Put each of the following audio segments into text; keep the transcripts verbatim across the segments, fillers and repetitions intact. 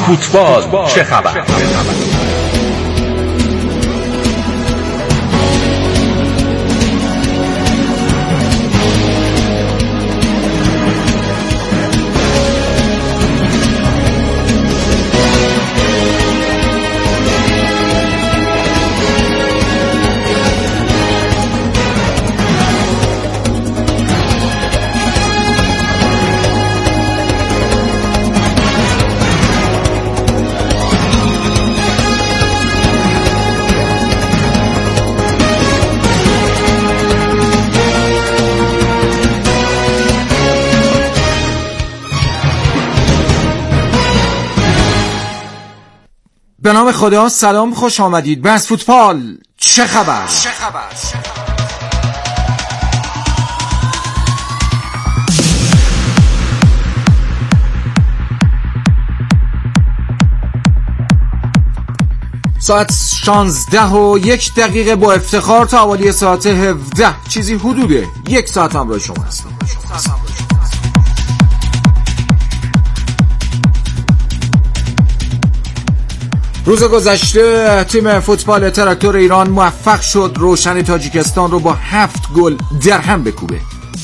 فوتبال چه خبر؟ به نام خدا، سلام، خوش آمدید به از فوتبال چه خبر؟ چه خبر؟ ساعت شانزده و یک دقیقه با افتخار تا حوالی ساعت هفده، چیزی حدود یک ساعت همراه شما هستم. روز گذشته تیم فوتبال تراکتور ایران موفق شد روشن تاجیکستان رو با هفت گل درهم بکوبه.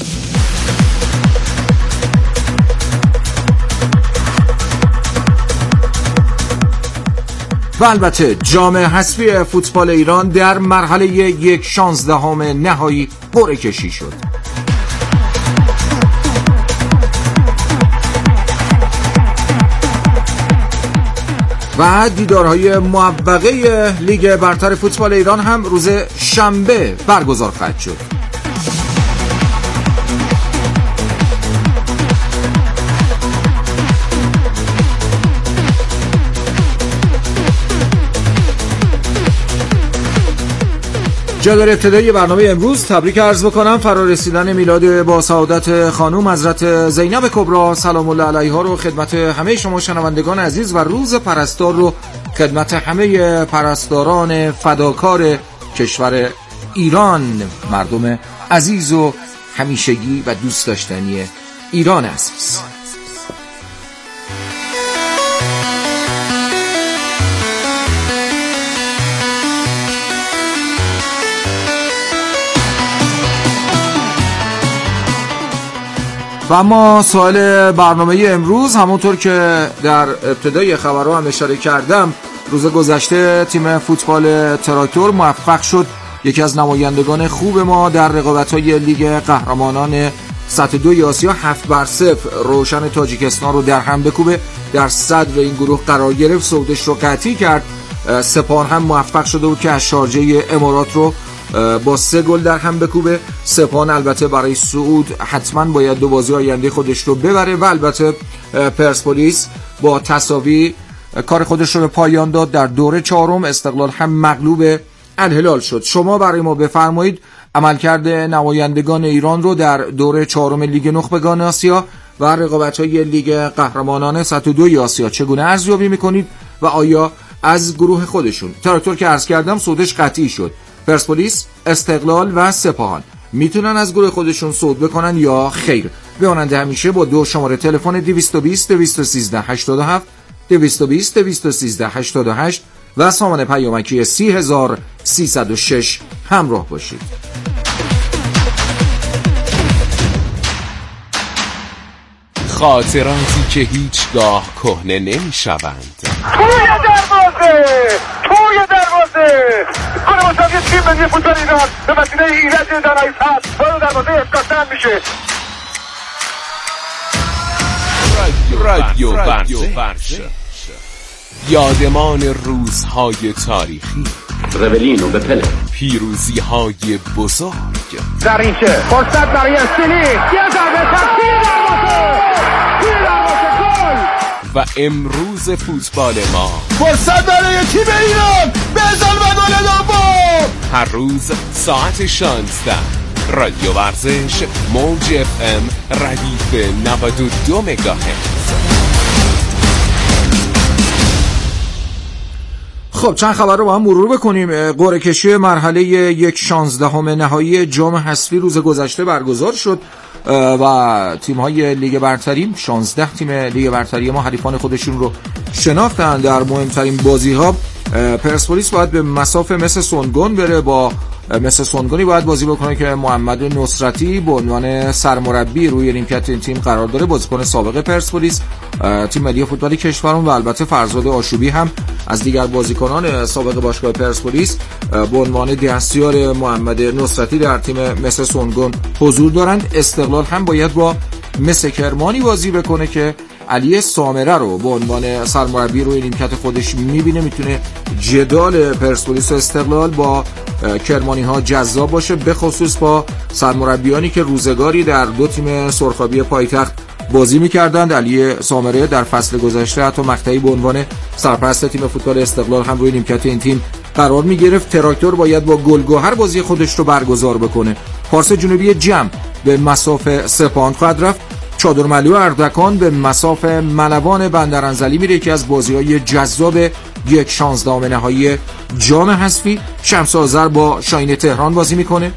و البته جام حذفی فوتبال ایران در مرحله یک شانزدهم نهایی قرعه کشی شد. و دیدارهای موفقه لیگ برتر فوتبال ایران هم روز شنبه برگزار خواهد شد. جدول ابتدایی برنامه امروز تبریک عرض بکنم فرارسیدن میلاد با سعادت خانم حضرت زینب کبری سلام الله علیها رو خدمت همه شما شنوندگان عزیز و روز پرستار رو خدمت همه پرستاران فداکار کشور ایران، مردم عزیز و همیشگی و دوست داشتنی ایران عزیز. و اما سوال برنامه امروز، همونطور که در ابتدای خبرها هم اشاره کردم، روز گذشته تیم فوتبال تراکتور موفق شد یکی از نمایندگان خوب ما در رقابت‌های لیگ قهرمانان سطح دوی آسیا هفت بر صفر روشن تاجیکستان رو درهم بکوبه. در صدر این گروه قرار گرفت، سودش رو قطعی کرد. سپاهان هم موفق شده بود که از شارجه امارات رو با سه گل در هم بکوبه. سپاهان البته برای صعود حتما باید دو بازی آینده خودش رو ببره و البته پرسپولیس با تساوی کار خودش رو به پایان داد. در دوره چهارم استقلال هم مغلوب الهلال شد. شما برای ما بفرمایید عملکرد نمایندگان ایران رو در دوره چهارم لیگ نخبگان آسیا و رقابت‌های لیگ قهرمانان سطح دوی آسیا چگونه ارزیابی می‌کنید و آیا از گروه خودشون، تراکتور که عرض کردم سودش قطعی شد، پرسپولیس، استقلال و سپاهان میتونن از گروه خودشون صعود بکنن یا خیر؟ بمانند همیشه با دو شماره تلفن دویست و بیست دویست و سیزده هشتاد و هفت دویست و بیست دویست و سیزده هشتاد و هشت و سامان پیامکی سی هزار سیصد و شش همراه باشید. خاطراتی که هیچگاه کهنه نمیشوند. توی دروازه توی دروازه گل مساوی تیم ملی فوتبال ایران به وسیله ایرج دنایفت وارد دروازه اسکاتلند میشه. رادیو ورزش، یادمان روزهای تاریخی، رولینو به پله، پیروزی های بزرگ، دریچه فرصت برای استیلی، یه ضربه تکتیر دروازه توی دروازه گل. و امروز فوتبال ما فرصت برای تیم ایران، بزن و گل دوم. هر روز ساعت شانزده رادیو ورزش موج اف ام ردیف نود و دو مگاهرتز. خب چند خبر رو با هم مرور بکنیم. قرعه کشی مرحله یک شانزدهم نهایی جام حذفی روز گذشته برگزار شد و تیم‌های لیگ برتری شانزده تیم لیگ برتری ما حریفان خودشون رو شناختن. در مهمترین بازی‌ها پرسپولیس باید به مسافه مثل سونگون بره، با مثل سونگونی باید بازی بکنه که محمد نصرتی به عنوان سرمربی روی نیمکت این تیم قرار داره، بازیکن سابق پرسپولیس تیم ملی فوتبال کشورمون، و البته فرزاد آشوبی هم از دیگر بازیکنان سابق باشگاه پرسپولیس به عنوان دستیار محمد نصرتی در تیم مثل سونگون حضور دارند. استقلال هم باید با مثل کرمانی بازی بکنه که علی سامره رو به عنوان سرمربی روی نیمکت خودش میبینه. میتونه جدال پرسپولیس و استقلال با کرمانی ها جذاب باشه، به خصوص با سرمربیانی که روزگاری در دو تیم سرخابی پایتخت بازی میکردند. علی سامره در فصل گذشته حتی مقطعی به عنوان سرپرست تیم فوتبال استقلال هم روی نیمکت این تیم قرار میگرفت. تراکتور باید با گلگهر بازی خودش رو برگزار بکنه. پارس جنوبی جم به مسافه سپاهان خواهد رفت. چادرملو اردکان به مسافه ملوان بندرانزلی میره که از بازی‌های جذاب یک شانزدهم نهایی جام حذفی. شمس آذر با شاهین تهران بازی میکنه.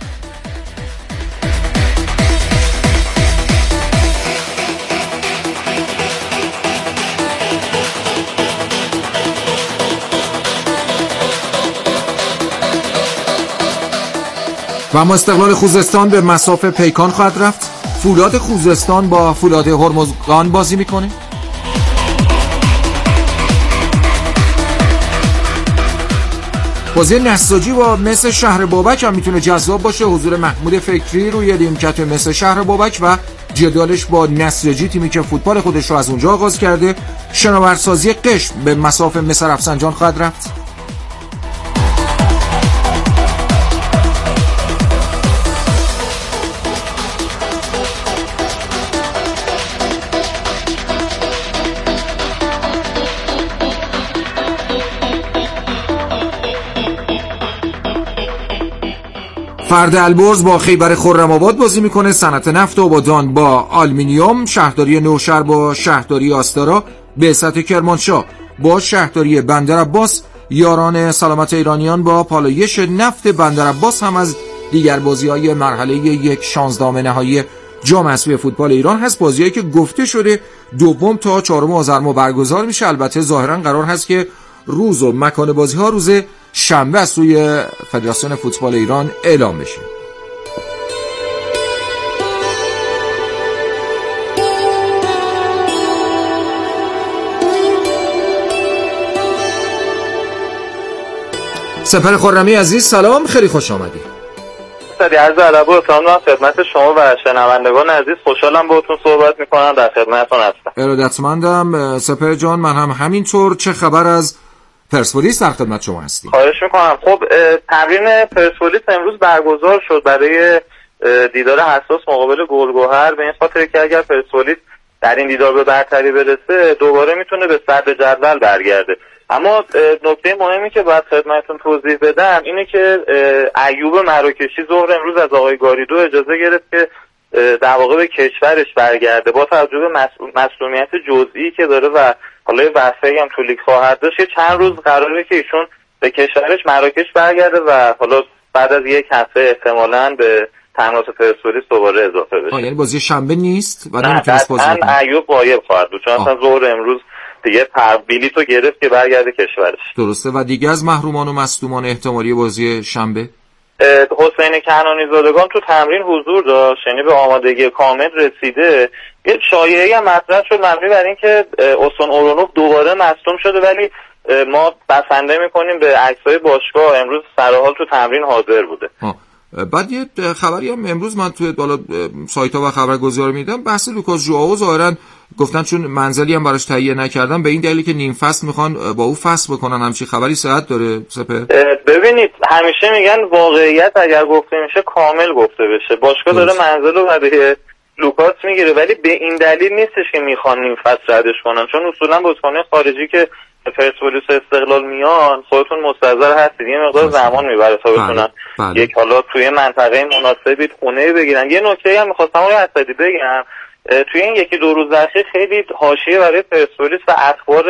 و اما استقلال خوزستان به مسافه پیکان خواهد رفت. فولاد خوزستان با فولاد هرمزگان بازی میکنه. بازی نساجی با مثل شهر بابک هم میتونه جذاب باشه. حضور محمود فکری روی نیمکت مثل شهر بابک و جدالش با نساجی، تیمی که فوتبال خودش رو از اونجا آغاز کرده. شناورسازی قشم به مسافه مثل رفسنجان خواهد رفت. فرد البرز با خیبر خرم‌آباد بازی میکنه. صنعت نفت آبادان با آلومینیوم. شهرداری نوشهر با شهرداری آستارا. بعثت کرمانشاه با شهرداری بندرعباس. یاران سلامت ایرانیان با پالایش نفت بندرعباس هم از دیگر بازی‌های مرحله یک شانزدهم نهایی جام حذفی فوتبال ایران هست. بازی‌هایی که گفته شده دوم تا چهارم آذر ماه برگزار میشه. البته ظاهرا قرار هست که روز و مکان بازی‌ها روز شنبه از سوی فدراسیون فوتبال ایران اعلام بشه. سپر خرمی عزیز سلام، خیلی خوش آمدی. سلام، عرض ادب و احترام دارم خدمت شما و شنوندگان عزیز. خوشحالم باهاتون صحبت می‌کنم، در خدمتتون هستم. ارادتمندم سپر جان، من هم همینطور. چه خبر از پرسپولیس؟ در خدمت شما هستیم. خواهش میکنم. خب تمرین پرسپولیس امروز برگزار شد برای دیدار حساس مقابل گلگهر، به این خاطر که اگر پرسپولیس در این دیدار به برتری برسه دوباره میتونه به صدر جدول برگرده. اما نکته مهمی که باید خدمتتون توضیح بدم اینه که ایوب مراکشی ظهر امروز از آقای گاریدو اجازه گرفت که در واقع به کشورش برگرده. با توجه به مسئولیت جزئی که داره و حالا وقفه‌ای هم تو لیگ خواهد داشت، چند روز قراره که ایشون به کشورش مراکش برگرده و حالا بعد از یک هفته احتمالاً به تمرینات پرسپولیس دوباره اضافه بشه. یعنی بازی شنبه نیست و نمیتونست بازی کنه. ایوب غایب خواهد بود چون اصلا ظهر امروز دیگه بلیطو گرفت که برگرده کشورش. درسته. و دیگه از محرومان و مصدومان احتمالی بازی شنبه حسین کنانی زادگان تو تمرین حضور داشت، یعنی به آمادگی کامل رسیده. یه شایعه‌ای هم مطرح شد مبنی بر اینکه اوسون اورونوف دوباره مصدوم شده، ولی ما بسنده می‌کنیم به عکس‌های باشگاه امروز سرحال تو تمرین حاضر بوده. آه. بعد یه خبری هم امروز من توی بالا سایت‌ها و خبرگزاری می‌دیدم، بحث لوکاس ژوئو ظاهراً گفتن چون منزلی هم براش تهیه نکردن به این دلیلی که نیم فصل میخوان با او فصل بکنن. همچین خبری صحت داره سپر؟ ببینید همیشه میگن واقعیت اگر گفته میشه کامل گفته بشه. باشگاه داره منزل رو برای لوکاس میگیره، ولی به این دلیل نیستش که میخوان نیم فصل ردش کنن، چون اصولا بازیکنان خارجی که پرسپولیس استقلال میان خودتون مستحضر هستید یه مقدار زمان میبره تا بتونن یک حالا توی منطقه مناسبی خونه بگیرن. یه نکته هم میخواستم آقای اسدی بگم توی این یکی دو روز اخیر خیلی حاشیه برای پرسپولیس و اخبار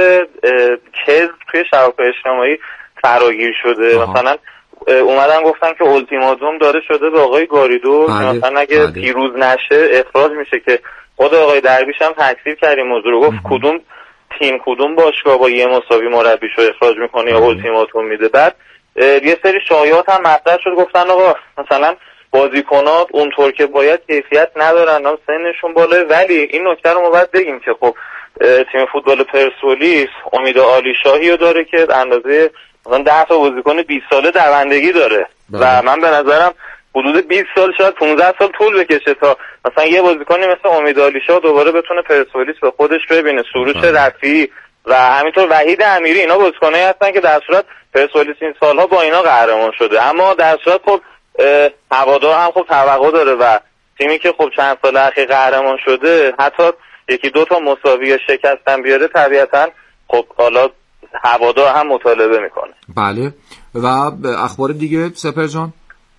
کذب توی شبکه‌های اجتماعی فراگیر شده. آها. مثلا اومدن گفتن که التیماتوم داده شده به آقای گاریدو که مثلا اگه بله. پیروز نشه اخراج میشه، که خود آقای درویش هم تکذیب کرد این موضوع رو، گفت کدوم تیم کدوم باشگاه با یه مساوی مربیشو اخراج میکنه یا التیماتوم میده. بعد یه سری شایعات هم مطرح شد، گفتن آقا مثلا بازیکنات اونطور که باید کیفیت ندارن، هم سنشون بالاه. ولی این نکته رو ما باید بگیم که خب تیم فوتبال پرسپولیس امید عالی شاهی رو داره که اندازه مثلا ده تا بازیکن بیست ساله دوندگی داره بله. و من به نظرم حدود بیست سال شاید پانزده سال طول بکشه تا مثلا یه بازیکنی مثل امید عالی شاه دوباره بتونه پرسپولیس به خودش ببینه. سروش رفیعی و همینطور وحید امیری، اینا بازیکنایی هستن که در صورت پرسپولیس این سالها با اینا قهرمان شده، اما در صورت خب هوادار هم خب توقع داره و تیمی که خب چند سال اخیر قهرمان شده حتی یکی دو تا مساوی یا شکستن بیاره طبیعتا خب حالا هوادار هم مطالبه میکنه. بله. و اخبار دیگه سپر جان؟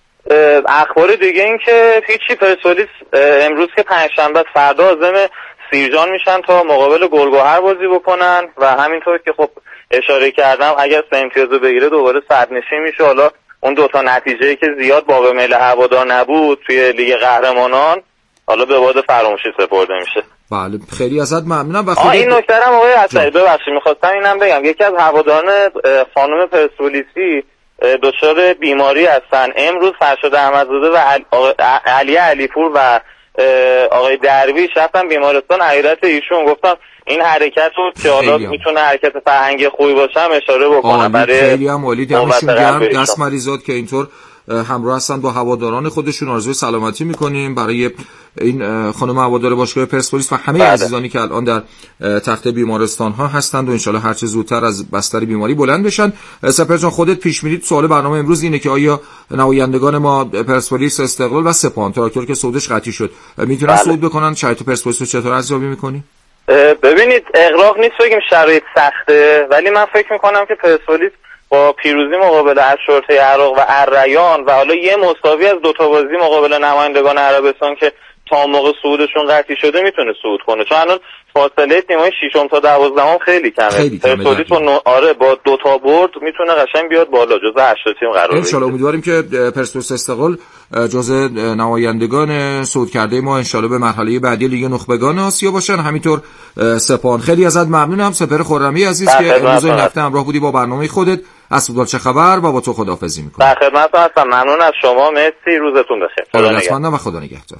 اخبار دیگه این که هیچی، پرسپولیس امروز که پنجشنبه فردا عازم سیرجان میشن تا مقابل گلگهر بازی بکنن و همینطور که خب اشاره کردم اگر سه امتیازو بگیره دوباره صدرنشین میشه. حالا اون دوتا نتیجه‌ای که زیاد باقی میل هوادار نبود توی لیگ قهرمانان حالا به باد فراموشی سپرده میشه. بله خیلی ازت ممنونم. و خود این نکته هم آقای حسنی ببخشید می‌خواستم اینم بگم، یکی از هواداران خانم پرسپولیسی دچار بیماری هستن. امروز فرشاد احمدزاده و علی علیپور و آقای درویش رفتن بیمارستان. حقیقت ایشون گفتم این حرکت رو که حالا میتونه حرکت فرهنگی خوبی باشه هم اشاره بکنم برای خیلی هم عالی. دمشون گرم دست مریضات که اینطور همراه هستن با هواداران خودشون. آرزوی سلامتی میکنیم برای این خانم هوادار باشگاه پرسپولیس و همه بله. عزیزانی که الان در تخت بیمارستان ها هستند و انشالله هر چه زودتر از بستر بیماری بلند بشن. سپر جان خودت پیش میرید سوال برنامه امروز اینه که آیا نمایندگان ما پرسپولیس، استقلال و سپاهان تراکتور که سودش قطعی شد میتونن بله. صعود بکنن؟ شرایط پرسپولیس رو چطور ارزیابی میکنی؟ ببینید اغراق نیست بگیم شرایط سخته، ولی من فکر میکنم که پرسپولیس با پیروزی مقابل اشرطه عراق و الریان و حالا یه مساوی از دوتا بازی مقابل نمایندگان عربستان که تا موقع صعودشون قطعی شده میتونه صعود کنه، چون الان فاصله تیم‌های ششم تا دوازدهم خیلی کمه. پرسپولیس با نو... آره با دو تا برد میتونه قشنگ بیاد بالا، جزو هشت تیم قرار بگیره. ان شاء الله امیدواریم که پرسپولیس استقلال جزو نمایندگان صعود کرده ما ان شاء الله به مرحله بعدی لیگ نخبگان آسیا باشن. همینطور سپاهان. خیلی ازت ممنونم سپر خرمی عزیز که امروز این هفته همراه بودی با برنامه خودت. از فوتبال چه خبر و با تو خداحافظی می‌کنم. در خدمتتون هستم. ممنون از شما. مرسی. روزتون بخیر. خدا نگهدار و خدا نگهدار.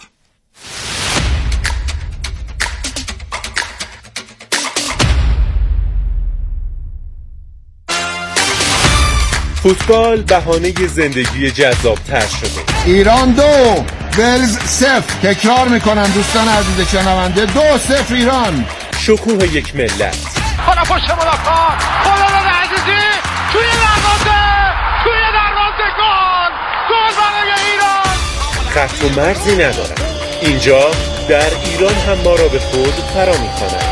فوتبال بهانه زندگی جذاب‌تر شده. ایران دو ولز صفر. تکرار میکنم دوستان عزیز شنونده، دو صفر ایران. شکوه یک ملت. حالا پشت مدافع خالد عزیزی توی دروازه توی دروازه گل گل برای ایران. خط و مرزی ندارد. اینجا در ایران هم ما را به خود فرا می‌خوانند.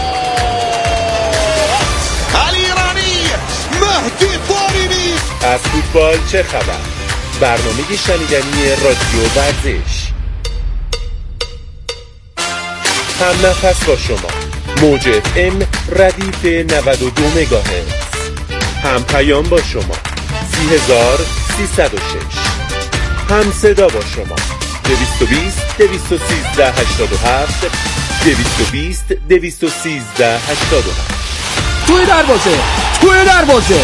علی ایرانی، مهدی طارمی. از فوتبال چه خبر؟ برنامه شنیدنی رادیو ورزش. هم نفس با شما. موج اف ام ردیف نود و دو مگاهرتز. هم پیام با شما سی هزار سیصد و شش. هم صدا با شما دویست و بیست دویست و سیزده هشتاد و هفت دویست و بیست دویست و سیزده هشتاد و هفت. توی دروازه توی دروازه.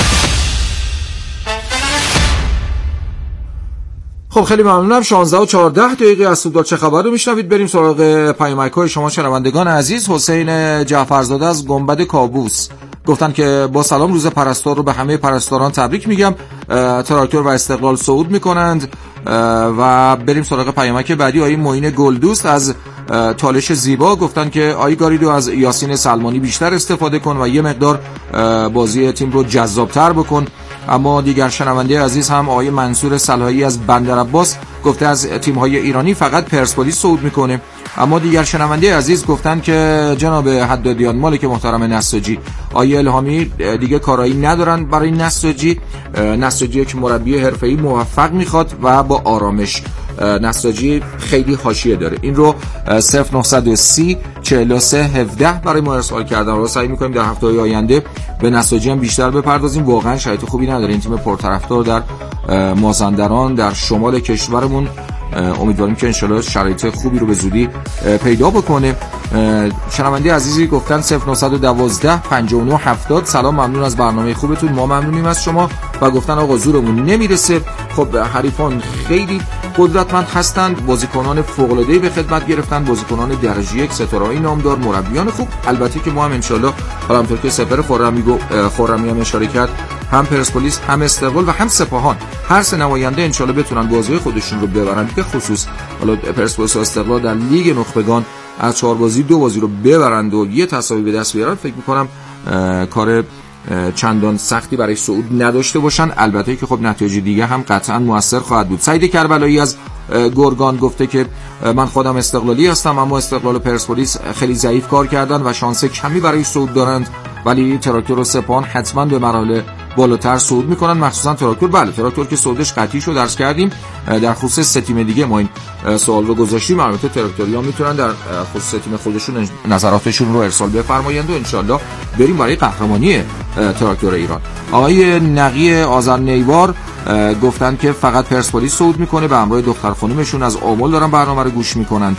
خب خیلی ممنونم. شانزده و چهارده دقیقه از فوتبال چه خبر رو میشنوید. بریم سراغ پیامک‌های شما شنوندگان عزیز. حسین جعفرزاده از گنبد کابوس گفتن که با سلام روز پرستار رو به همه پرستاران تبریک میگم. تراکتور و استقلال صعود میکنند. و بریم سراغ پیامک بعدی. آقای معین گلدوست از تالش زیبا گفتن که آقای گاریدو از یاسین سلمانی بیشتر استفاده کن و یه مقدار بازی تیم رو جذاب‌تر بکن. اما دیگر شنونده عزیز هم آقای منصور صلاحی از بندرعباس گفته از تیم‌های ایرانی فقط پرسپولیس صعود میکنه. اما دیگر شنونده عزیز گفتن که جناب حدادیان مالک محترم نساجی، آقای الهامی دیگه کارایی ندارن برای نساجی. نساجی یک مربی حرفه‌ای موفق میخواد و با آرامش. نساجی خیلی حاشیه داره. این رو صفر نهصد و سی چهل و سه هفده برای ما ارسال کردن. رو سعی می‌کنیم در هفته‌های آینده به نساجی هم بیشتر بپردازیم. واقعا شرایط خوبی نداره این تیم پرطرفدار در مازندران در شمال کشورمون. امیدواریم که انشالله شرایط خوبی رو به زودی پیدا بکنه. شنونده عزیزی گفتن صفر نهصد و دوازده پنجاه و نه هفتاد سلام، ممنون از برنامه خوبتون، ما ممنونیم از شما. و گفتن آقا زورمون نمیرسه. خب حریفان خیلی قدرتمند هستند، بازیکنان فوق‌العاده‌ای به خدمت گرفتن، بازیکنان درجه یک ستاره‌ای نامدار، مربیان خوب. البته که ما هم انشالله همونطور که سپر خرمی گفت خرمی هم اشاره کرد، هم پرسپولیس هم استقلال و هم سپاهان هر سه نماینده انشالله بتونن بازی خودشون رو ببرن. به خصوص حالا پرسپولیس و استقلال در لیگ نخبگان از چهار بازی دو بازی رو ببرند و یه تساوی به دست بیارن، فکر می‌کنم کار چندان سختی برای صعود نداشته باشن. البته که خب نتایج دیگه هم قطعا موثر خواهد بود. سعید کربلایی از گرگان گفته که من خودم استقلالی هستم، اما استقلال و پرسپولیس خیلی ضعیف کار کردن و شانس کمی برای صعود دارند، ولی تراکتور و سپاهان حتما به مراحل بالاتر صعود میکنن، مخصوصا تراکتور. بله تراکتور که صعودش قطعی شو درس کردیم. در خصوص سه تیم دیگه ما این سوال رو گذاشتیم. البته تراکتوریا میتونن در خصوص تیم خودشون نظراتشون رو ارسال بفرمایند و انشالله بریم برای قهرمانی تراکتور ایران. آقای نقی آذرنیوار گفتن که فقط پرسپولیس صعود میکنه، به همراه دختر خانومشون از آمل دارن برنامه رو گوش میکنن.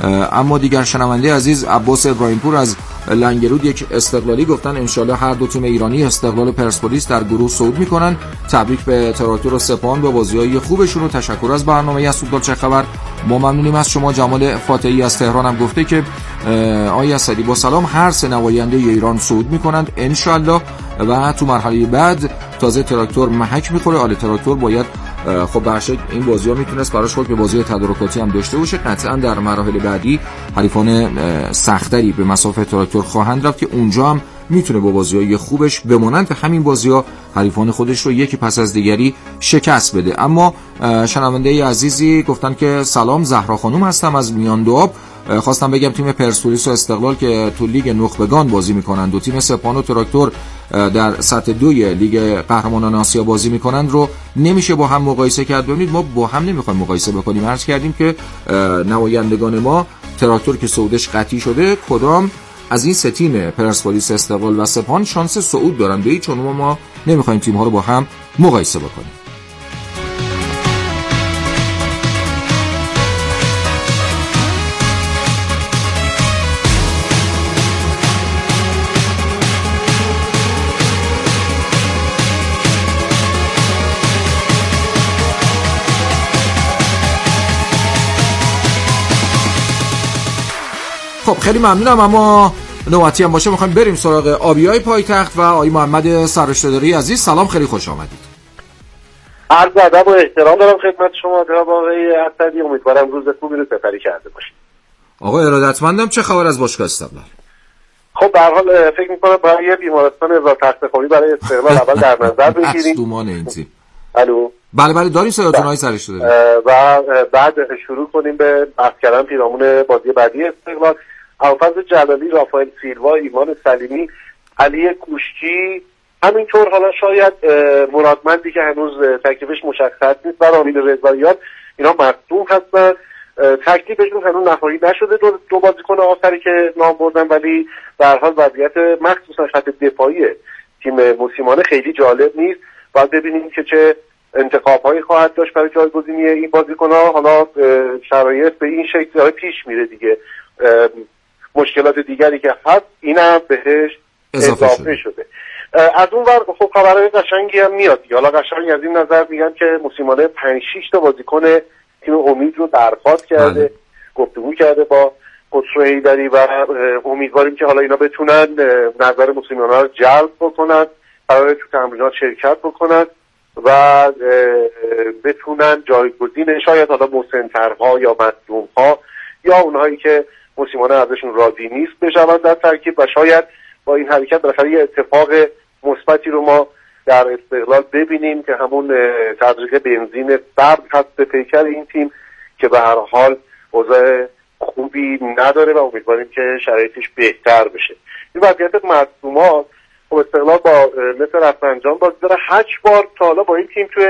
اما دیگر شنونده عزیز عباس ابراهیمپور از لنگرود یک استقلالی گفتن انشالله هر دو تیم ایرانی استقلال و پرسپولیس در گروه صعود میکنن. تبریک به تراکتور و سپاهان با بازی‌های خوبشون و تشکر از برنامه یسوع. چه خبر؟ ما ممنونیم از شما. جمال فاتحی از تهران هم گفته که آقای اسدی با سلام، هر سه نماینده ایران صعود میکنند انشالله و تو مرحله بعد تازه تراکتور محک میخوره. آله تراکتور باید خب برشک این بازی‌ها میتونست براش خود به بازی تدارکاتی هم داشته باشه. قطعا در مراحل بعدی حریفان سختری به مسافت تراکتور خواهند رفت که اونجا هم میتونه با بازی‌های خوبش بمانند همین بازی‌ها حریفان خودش رو یکی پس از دیگری شکست بده. اما شنونده عزیزی گفتن که سلام، زهرا خانم هستم از میان دو آب. خواستم بگم تیم پرسپولیس و استقلال که تو لیگ نخبگان بازی میکنند و تیم سپاهان و تراکتور در سطح دوی لیگ قهرمانان آسیا بازی میکنند رو نمیشه با هم مقایسه کرد. ببینید ما با هم نمیخوایم مقایسه بکنیم. عرض کردیم که نمایندگان ما تراکتور که صعودش قطعی شده، کدام از این سه تیم پرسپولیس، استقلال و سپاهان شانس صعود دارن. به هیچ عنوان ما نمیخوایم تیم ها رو با هم مقایسه بکنیم. خب خیلی ممنونم. اما نوبتی هم باشه میخوایم بریم سراغ آبیای پایتخت و آقای محمد سررشته‌داری عزیز. سلام، خیلی خوش آمدید. عرض ادب و احترام دارم خدمت شما جناب آقای اسدی. امیدوارم روز خوبی رو سپری کرده باشید. آقای ارادتمندم، چه خبر از باشگاه استقلال؟ خب به هر حال فکر می‌کنم باید یه بیمارستان هزار تخته خوابی برای استقلال اول در نظر بگیریم. مصدومان این تیم. الو. بله بله داریم صداتون های سررشته‌داری. و بعد شروع کنیم به بحث کردن پیرامون بازی بعدی استقلال. ابوالفضل جلالی، رافائل سیلوا، ایمان سلیمی، علی کوشکی، همینطور حالا شاید مرادمندی که هنوز تکلیفش مشخص نیست و رامین رضاییان، اینا مصدوم هستن. تکلیفشون هنوز نهایی نشده دو, دو بازیکن آخری که نام بردن، ولی به هر حال وضعیت مخصوصا خط دفاعی تیم موسیمانه خیلی جالب نیست. باید ببینیم که چه انتخاب‌هایی خواهد داشت برای جایگزینی این بازیکن‌ها. حالا شرایط به این شکل پیش میره دیگه. مشکلات دیگری که هست اینم بهش اضافه, اضافه شده. شده. از اون ور خب خبرهای قشنگی هم میاد. حالا قشنگ از این نظر میگن که موسیمانه پنج شش تا بازیکن تیم امید رو درخواست کرده، بله. گفتگو کرده با خسرو حیدری و امیدواریم که حالا اینا بتونن نظر موسیمانه رو جلب بکنن، قراره تو تمرینات شرکت بکنن و بتونن جایگزین شاید حالا مسن‌ترها یا مصدوم‌ها یا اونهایی که موسیمانه ازشون راضی نیست بشوند در ترکیب و شاید با این حرکت بالاخره یه اتفاق مثبتی رو ما در استقلال ببینیم که همون تزریق بنزین سرد هست به پیکر این تیم که به هر حال اوضاع خوبی نداره و امیدواریم که شرایطش بهتر بشه. این وضعیت مصدومات خب استقلال با مثل رفسنجان بازی داره. هشت بار تا حالا با این تیم توی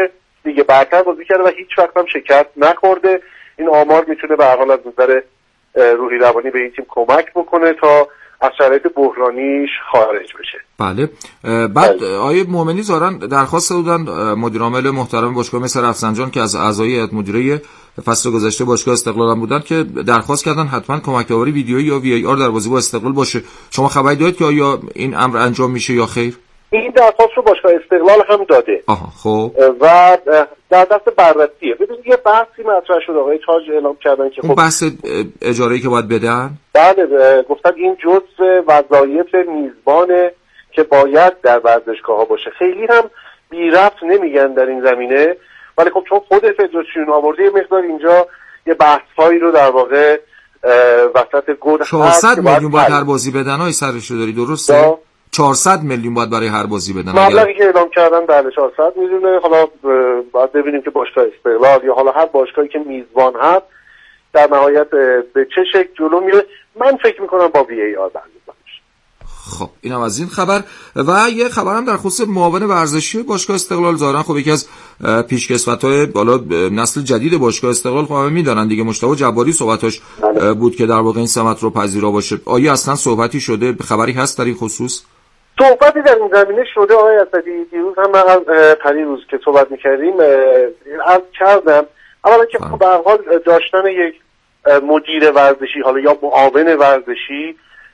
لیگ برتر بازی کرده و هیچ وقت هم شکست نخورده. این آمار میتونه به هر حال از نظر روحی روانی به این تیم کمک بکنه تا از شرایط بحرانیش خارج بشه. بله. بعد آیه مومنی زارن درخواست دادن مدیر عامل محترم باشگاه مس رفسنجان که از اعضای هیئت مدیره فصل گذشته باشگاه استقلال هم بودن که درخواست کردن حتما کمک آوری ویدیویی یا وی ای آر در بازی با استقلال باشه. شما خبری دارید که آیا این امر انجام میشه یا خیر؟ این درخواست رو باشگاه استقلال هم داده. آها خب. و در دست بررسیه. ببینید یه بحثی مطرح شد، آقای تاج اعلام کردن که خب بحث اجاره‌ای که باید بدن؟ بله، گفتن این جزء وظایف میزبانه که باید در ورزشگاه‌ها باشه. خیلی هم بی ربط نمیگن در این زمینه، ولی خب چون خود فدراسیون آورده یه مقدار اینجا یه بحث‌هایی رو در واقع وسط گل چهارصد میلیون باید هر بازی بدن. های سرش رو داری درسته؟ چهارصد میلیون باید برای هر بازی بدن. مبلغی که اعلام کردن بله چهارصد میلیونه. حالا باید ببینیم که باشگاه استقلال یا حالا هر باشگاهی که میزبان هست در نهایت به چه شکل جلو میره. من فکر میکنم با وی ای آر بندازن. خب اینم از این خبر. و یه خبرم در خصوص معاون ورزشی باشگاه استقلال ظاهرا خب یکی از پیشکسوت‌های بالا نسل جدید باشگاه استقلال خب همه میدونن دیگه، مجتبی جباری صحبتش بود که در واقع این سمت رو پذیرا باشه. آیا اصلا صحبتی شده، خبری هست در این خصوص؟ صحبتی در این زمینه شده آقای اسدی. دیروز هم من پریروز که صحبت می‌کردیم عرض کردم اولا که به هر حال داشتن یک مدیر ورزشی حالا یا معاون ورزشی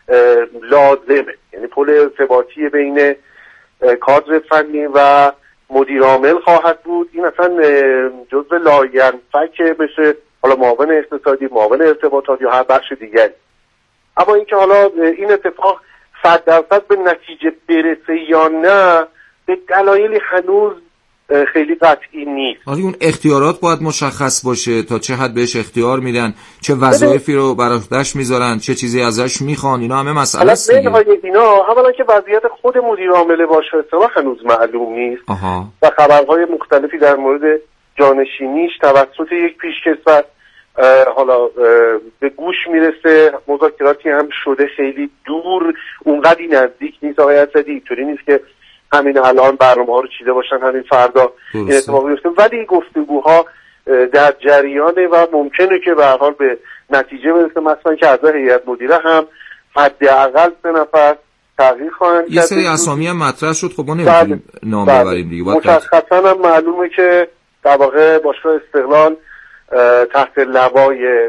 لازمه، یعنی پل ارتباطی بین کادر فنی و مدیر عامل خواهد بود. این اصلا جزء لاینفک بشه حالا معاون اقتصادی، معاون ارتباطات یا هر بخش دیگری. اما اینکه حالا این اتفاق صد درصد به نتیجه برسه یا نه به دلایلی هنوز خیلی قطعی نیست. ولی اون اختیارات باید مشخص باشه تا چه حد بهش اختیار میدن، چه وظایفی رو برای خودش میذارن، چه چیزی ازش میخوان. اینا همه مسئله است دیگه. اینا اولا که وضعیت خود مدیر عامل باشگاه استقلال هنوز معلوم نیست. آها. و خبرهای مختلفی در مورد جانشینیش توسط یک پیشکسوت حالا به گوش میرسه. مذاکراتی هم شده، خیلی دور اونقدی نزدیک نیست. آقای اسدی اینطوری نیست که همین الان برنامه‌ها رو چیده باشن همین فردا این اتفاق بیفته، ولی گفتگوها در جریانه و ممکنه که به هر حال به نتیجه برسه. مثلا که اعضای هیئت مدیره هم حداقل سه نفر تغییر خواهند کرد. یه سری اسامی هم مطرح شد، خب ما نمی‌تونیم نام ببریم دیگه. مشخصا هم معلومه که در واقع باشگاه استقلال تحت لوای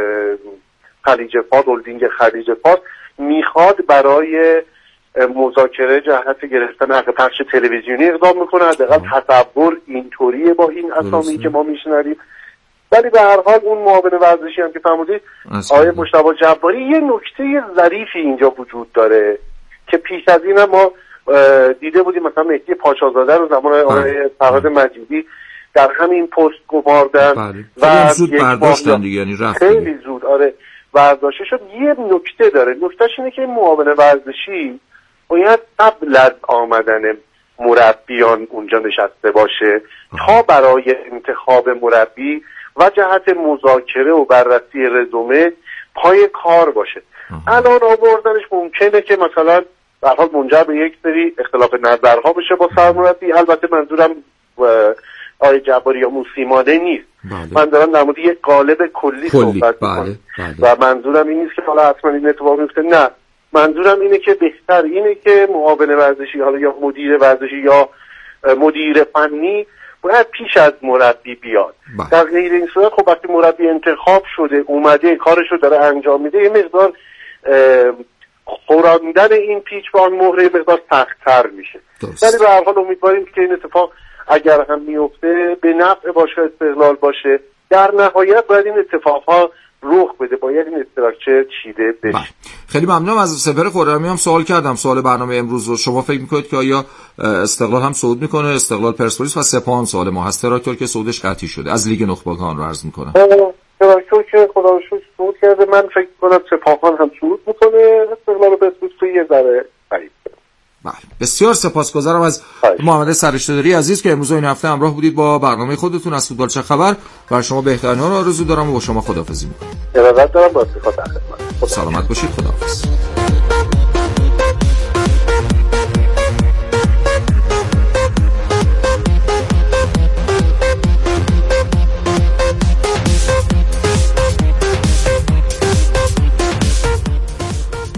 خلیج فارس، هلدینگ خلیج فارس میخواد برای مذاکره جهت گرفتن حق پخش تلویزیونی اقدام میکنه. حداقل تصور اینطوریه با این اسامی که ما میشنویم. ولی به هر حال اون معاون ورزشی هم که فرمودید آقای مجتبی جباری، یه نکته ظریفی اینجا وجود داره که پیش از این هم ما دیده بودیم. مثلا مهدی پاشازاده رو زمان آقای فرهاد مجیدی در همین پست گماردن و زود برداشتن دیگه، یعنی رفت خیلی زود آره برداشته شد. یه نکته داره، نکتهش اینه که معاون ورزشی باید قبل از آمدن مربیان اونجا نشسته باشه تا برای انتخاب مربی و جهت مذاکره و بررسی رزومه پای کار باشه. الان آوردنش ممکنه که مثلا در حال منجر به یک سری اختلاف نظرها بشه با سرمربی. البته منظورم آقای جباری یا موسیمانه نیست. بله. من دارم در مورد یک قالب کلی, کلی. صحبت بله. میکنم بله. و منظورم این نیست که حالا حتما این اتفاق میفته، نه، منظورم اینه که بهتر اینه که معاون ورزشی حالا یا مدیر ورزشی یا مدیر فنی باید پیش از مربی بیاد. بله. در غیر این صورت خب وقتی مربی انتخاب شده اومده کارش رو داره انجام میده، یه مقدار خوراندن این پیچ با آن مهره مقدار سخت‌تر میشه. ولی به هر حال امیدواریم که این اتفاق اگر هم میفته به نفع باشگاه استقلال باشه. در نهایت باید این اتفاقها رخ بده، باید این استراکچر چیده بشه. بله. خیلی ممنونم. از سپر خرمی هم سوال کردم، سوال برنامه امروز رو. شما فکر میکنید که آیا استقلال هم صعود میکنه؟ استقلال پرسپولیس و سپاهان سوال ما هست. تراکتور که صعودش قطعی شده از لیگ نخبگان رو عرض میکنم. تراکتور که خدا رو شکر صعود کرده. من فکر میکنم سپاهان هم صعود میکنه. استقلال و پرسپولیس تو یه ذره قریب. بله. بسیار سپاسگزارم از محمد سررشته‌داری عزیز که امروز این هفته همراه بودید با برنامه خودتون از فوتبال چه خبر. بر شما بهترین ها رو آرزو دارم و با شما خداحافظی می‌کنم. ارادت دارم. با خدمت. سلامت باشید. خداحافظ.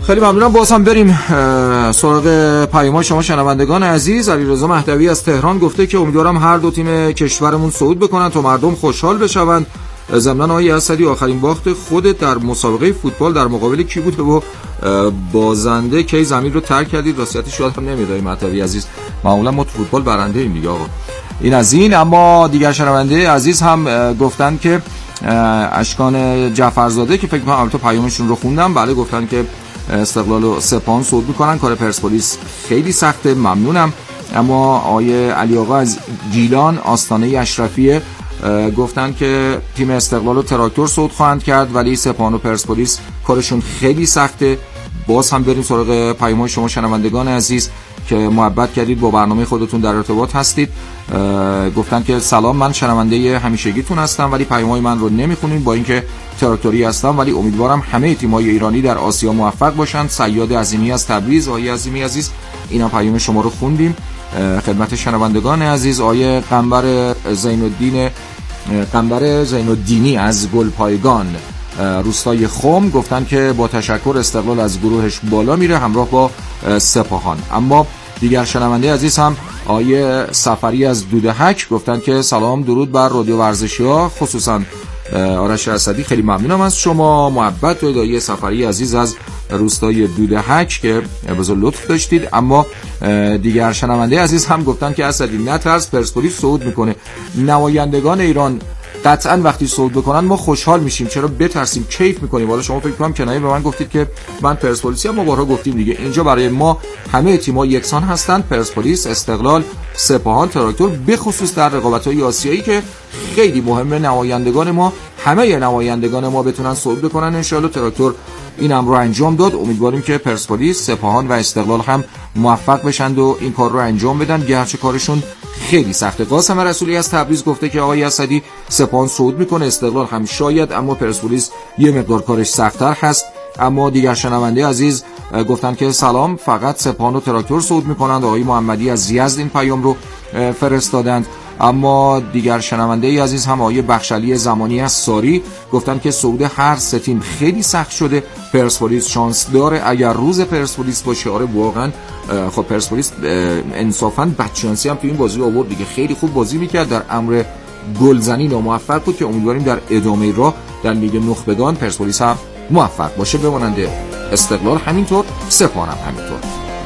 خیلی ممنونم. باز هم بریم سراغ پیام‌های شما شنوندگان عزیز. علیرضا مهدوی از تهران گفته که امیدوارم هر دو تیم کشورمون صعود بکنن تا مردم خوشحال بشوند. ضمن آقای اسدی آخرین باخت خودت در مسابقه فوتبال در مقابل کی بوده و بازنده کی زمین رو ترک کردید؟ راستیتش یادم نمیاد آقای مهدوی عزیز. معمولا ما تو فوتبال برنده ایم دیگه آقا. این از این. اما دیگر شنونده عزیز هم گفتن که اشکان جعفرزاده که فکر کنم البته پیامشون رو خوندم، بله گفتن که استقلال و سپاهان صعود میکنن، کار پرسپولیس خیلی سخته. ممنونم. اما آیه علی آقا از گیلان آستانه اشرفیه گفتن که تیم استقلال و تراکتور صعود خواهند کرد ولی سپاهان و پرسپولیس کارشون خیلی سخته. باز هم بریم سراغ پیام‌های شما شنوندگان عزیز که محبت کردید با برنامه خودتون در ارتباط هستید. گفتن که سلام، من شنونده همیشگیتون هستم ولی پیام‌های من رو نمیخونین با اینکه تراکتوری هستم، ولی امیدوارم همه تیم‌های ایرانی در آسیا موفق باشن. سیاد عظیمی از تبریز. آقای عظیمی عزیز اینا پیام شما رو خوندیم. خدمت شنوندگان عزیز آیه قنبر زین الدین قنبر زین الدینی از گلپایگان روستای خم گفتن که با تشکر استقلال از گروهش بالا میره همراه با سپاهان. اما دیگر شنونده عزیز هم آیه سفری از دودهک گفتن که سلام درود بر رادیو ورزشی‌ها، خصوصا آرش اسدی. خیلی ممنونم از شما. محبت و آیه سفری عزیز از روستای دودهک که بزرگ لطف داشتید. اما دیگر شنونده عزیز هم گفتن که اسدی نترس، پرسپولیس صعود میکنه. نمایندگان ایران قطعا وقتی صعود بکنن ما خوشحال میشیم، چرا بترسیم، کیف میکنیم. حالا شما فکر کنم کنایه به من گفتید که من پرسپولیسی ام، ما بارها گفتیم دیگه اینجا برای ما همه تیم‌ها یکسان هستند، پرسپولیس، استقلال، سپاهان، تراکتور، به خصوص در رقابت‌های آسیایی که خیلی مهمه نمایندگان ما همه نمایندگان ما بتونن صعود بکنن. ان شاءالله تراکتور این امر رو انجام داد. امیدواریم که پرسپولیس، سپاهان و استقلال هم موفق بشن و این کار رو انجام بدن، گرچه کارشون خیلی سخته. قاسم رسولی از تبریز گفته که آقای اسدی سپاهان صعود میکنه، استقلال هم شاید، اما پرسپولیس یه مقدار کارش سخت‌تر هست. اما دیگر شنونده عزیز گفتن که سلام، فقط سپاهان و تراکتور صعود میکنند. آقای محمدی از یزد این پیام رو فرستادند. اما دیگر شنونده عزیز هم آقای بخشلی زمانی از ساری گفتن که صعود هر سه تیم خیلی سخت شده، پرسپولیس شانس داره. اگر روز پرسپولیس باشه آره واقعا خب پرسپولیس انصافا بدشانسی هم تو این بازی آورد دیگه، خیلی خوب بازی میکرد، در امر گلزنی ناموفق بود که امیدواریم در ادامه راه در لیگ نخبگان پرسپولیس هم موفق باشه، بمانند استقلال همینطور، سپاهان هم همینطور.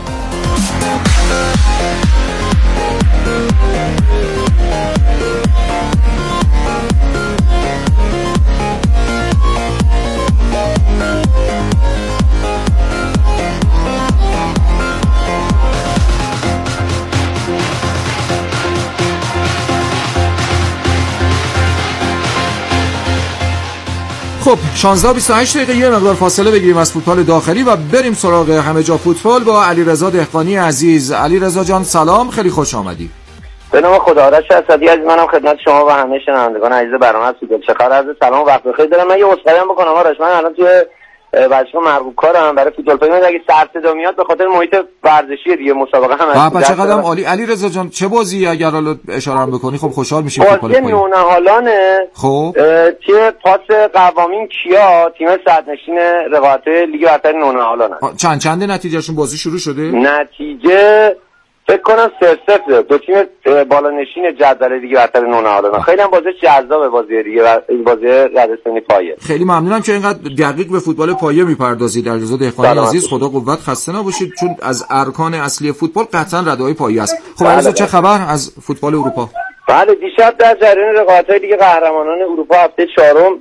خب شانزده و بیست و هشت دقیقه یه مقدار فاصله بگیریم از فوتبال داخلی و بریم سراغ همه جا فوتبال با علیرضا دهقانی عزیز. علیرضا جان سلام، خیلی خوش آمدی. به نام خدا. آرش اسدی عزیز، منم خدمت شما و همه شنوندگان عزیز برنامه هستم. چه خبر؟ عرض سلام و وقت بخیر دارم. من یه عذرخواهی هم بکنم آرش، من الان توی ورزشگاه مرغوب کارم برای فوتبال پای، اگه سر صدا میاد به خاطر محیط ورزشی دیگه مسابقه هم هست. بچه قدم عالی. علیرضا جان چه بازی اگر حالا اشاره هم بکنی خب خوشحال میشیم. بازی نونهالانه. خب تیم پاس قوامین کیا تیم صدرنشین رقابت لیگ برتر نونهالان است. چند چنده نتیجهشون؟ بازی شروع شده؟ نتیجه فکر کنم صفر صفر دو تیم بالانشین جدول لیگ برتر نونهالان. خیلی هم بازی جذاب بازی دیگه، این بازی ردستانی پایه. خیلی ممنونم که اینقدر دقیق به فوتبال پایه میپردازید علیرضا دهقانی عزیز. خدا قوت، خسته نباشید، چون از ارکان اصلی فوتبال قطعا رده‌های پایه است. خب علیرضا چه خبر از فوتبال اروپا؟ بله دیشب در جریان رقابت‌های لیگ قهرمانان اروپا هفته چهارم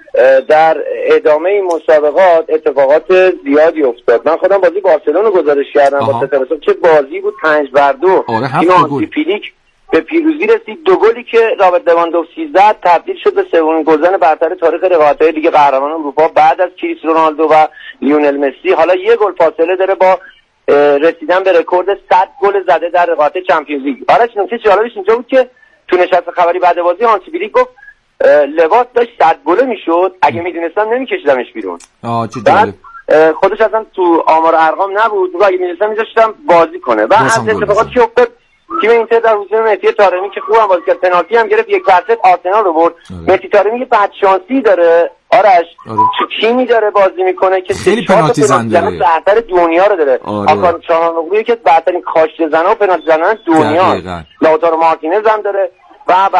در ادامه این مسابقات اتفاقات زیادی افتاد. من خودم بازی بارسلون رو گزارش کردم با ستارسا، چه بازی بود، پنج بر دو تیم آنتیپیلیک به پیروزی رسید. دو گلی که رابرت لواندوفسکی زد تبدیل شد به سومین گلزن برتر تاریخ رقابت‌های لیگ قهرمانان اروپا بعد از کریستیانو رونالدو و لیونل مسی. حالا یک گل فاصله داره با رسیدن به رکورد صد گل زده در رقابت چمپیونز لیگ. آرش نکته جالبش اینجا بود که تو نشست خبری بعد بازی آنتیپیلیک گفت لواس داشت صد گله میشد، اگه میدونستم نمیکشیدمش بیرون. آه چه جالب. خودش اصلا تو آمار ارقام نبود، اگه میدونستم میذاشتم بازی کنه. و از اتفاقاتی که افتاد تیم اینتر در حضور مهدی طارمی که خوبم بازی کرد، پنالتی هم گرفت، یک درصد آرسنال رو برد. مهدی طارمی که بدشانسی داره، آرش آره. تو تیمی داره بازی میکنه که خیلی پنالتی زن داره، برتر دنیا رو داره. آره. آکان چانانوغلویی که برترین کاشته زنه و پنالتی زنه دنیا. لاتارو مارتینز هم داره و